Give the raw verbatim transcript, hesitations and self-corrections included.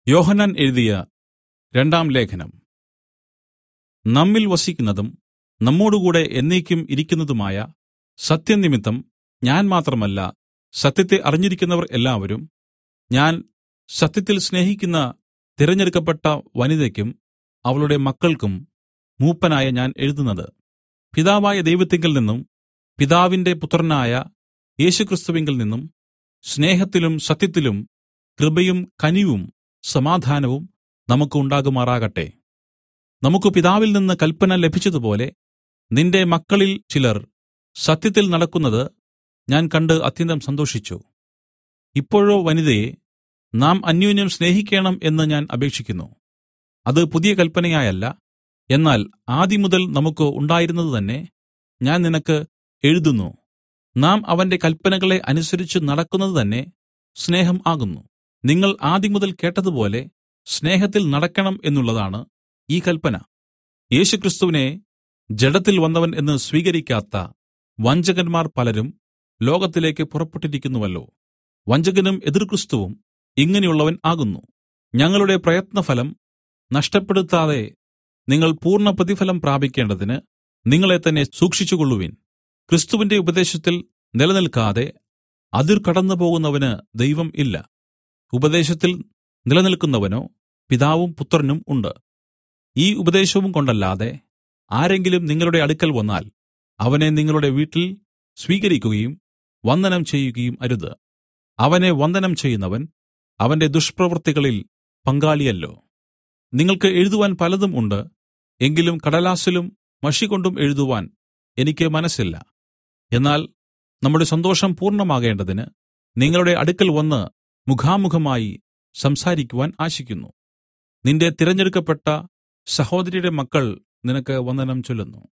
യോഹന്നാൻ എഴുതിയ രണ്ടാം ലേഖനം. നമ്മിൽ വസിക്കുന്നതും നമ്മോടുകൂടെ എന്നേക്കും ഇരിക്കുന്നതുമായ സത്യം നിമിത്തം ഞാൻ മാത്രമല്ല, സത്യത്തെ അറിഞ്ഞിരിക്കുന്നവർ എല്ലാവരും, ഞാൻ സത്യത്തിൽ സ്നേഹിക്കുന്ന തിരഞ്ഞെടുക്കപ്പെട്ട വനിതയ്ക്കും അവളുടെ മക്കൾക്കും മൂപ്പനായ ഞാൻ എഴുതുന്നത്, പിതാവായ ദൈവത്തിങ്കൽ നിന്നും പിതാവിന്റെ പുത്രനായ യേശുക്രിസ്തുവിങ്കൽ നിന്നും സ്നേഹത്തിലും സത്യത്തിലും കൃപയും കനിവും സമാധാനവും നമുക്ക് ഉണ്ടാകുമാറാകട്ടെ. നമുക്ക് പിതാവിൽ നിന്ന് കല്പന ലഭിച്ചതുപോലെ നിന്റെ മക്കളിൽ ചിലർ സത്യത്തിൽ നടക്കുന്നത് ഞാൻ കണ്ട് അത്യന്തം സന്തോഷിച്ചു. ഇപ്പോഴോ വനിതയെ, നാം അന്യോന്യം സ്നേഹിക്കേണം എന്ന് ഞാൻ അപേക്ഷിക്കുന്നു. അത് പുതിയ കല്പനയായല്ല, എന്നാൽ ആദിമുതൽ നമുക്ക് ഉണ്ടായിരുന്നത് തന്നെ ഞാൻ നിനക്ക് എഴുതുന്നു. നാം അവന്റെ കല്പനകളെ അനുസരിച്ച് നടക്കുന്നത് തന്നെ സ്നേഹം ആകുന്നു. നിങ്ങൾ ആദിമുതൽ കേട്ടതുപോലെ സ്നേഹത്തിൽ നടക്കണം എന്നുള്ളതാണ് ഈ കല്പന. യേശുക്രിസ്തുവിനെ ജഡത്തിൽ വന്നവൻ എന്ന് സ്വീകരിക്കാത്ത വഞ്ചകന്മാർ പലരും ലോകത്തിലേക്ക് പുറപ്പെട്ടിരിക്കുന്നുവല്ലോ. വഞ്ചകനും എതിർക്രിസ്തുവും ഇങ്ങനെയുള്ളവൻ ആകുന്നു. ഞങ്ങളുടെ പ്രയത്നഫലം നഷ്ടപ്പെടുത്താതെ നിങ്ങൾ പൂർണ്ണ പ്രതിഫലം പ്രാപിക്കേണ്ടതിന് നിങ്ങളെ തന്നെ സൂക്ഷിച്ചുകൊള്ളുവിൻ. ക്രിസ്തുവിന്റെ ഉപദേശത്തിൽ നിലനിൽക്കാതെ അതിർ കടന്നുപോകുന്നവന് ദൈവം ഇല്ല. ഉപദേശത്തിൽ നിലനിൽക്കുന്നവനോ പിതാവും പുത്രനും ഉണ്ട്. ഈ ഉപദേശവും കൊണ്ടല്ലാതെ ആരെങ്കിലും നിങ്ങളുടെ അടുക്കൽ വന്നാൽ അവനെ നിങ്ങളുടെ വീട്ടിൽ സ്വീകരിക്കുകയും വന്ദനം ചെയ്യുകയും അരുത്. അവനെ വന്ദനം ചെയ്യുന്നവൻ അവന്റെ ദുഷ്പ്രവൃത്തികളിൽ പങ്കാളിയല്ലോ. നിങ്ങൾക്ക് എഴുതുവാൻ പലതും ഉണ്ട്, എങ്കിലും കടലാസിലും മഷികൊണ്ടും എഴുതുവാൻ എനിക്ക് മനസ്സില്ല. എന്നാൽ നമ്മുടെ സന്തോഷം പൂർണ്ണമാകേണ്ടതിന് നിങ്ങളുടെ അടുക്കൽ വന്ന് മുഖാമുഖമായി സംസാരിക്കുവാൻ ആശിക്കുന്നു. നിന്റെ തിരഞ്ഞെടുക്കപ്പെട്ട സഹോദരിയുടെ മക്കൾ നിനക്ക് വന്ദനം ചൊല്ലുന്നു.